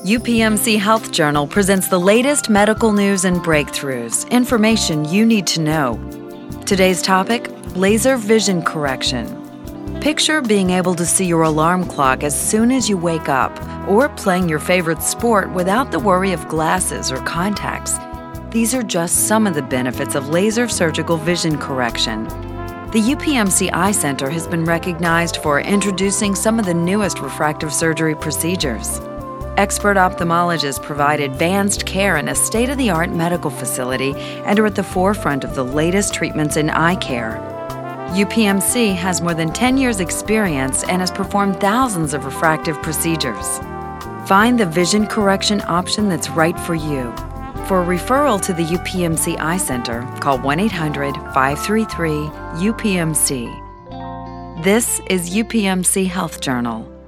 UPMC Health Journal presents the latest medical news and breakthroughs, information you need to know. Today's topic, laser vision correction. Picture being able to see your alarm clock as soon as you wake up, or playing your favorite sport without the worry of glasses or contacts. These are just some of the benefits of laser surgical vision correction. The UPMC Eye Center has been recognized for introducing some of the newest refractive surgery procedures. Expert ophthalmologists provide advanced care in a state-of-the-art medical facility and are at the forefront of the latest treatments in eye care. UPMC has more than 10 years' experience and has performed thousands of refractive procedures. Find the vision correction option that's right for you. For a referral to the UPMC Eye Center, call 1-800-533-UPMC. This is UPMC Health Journal.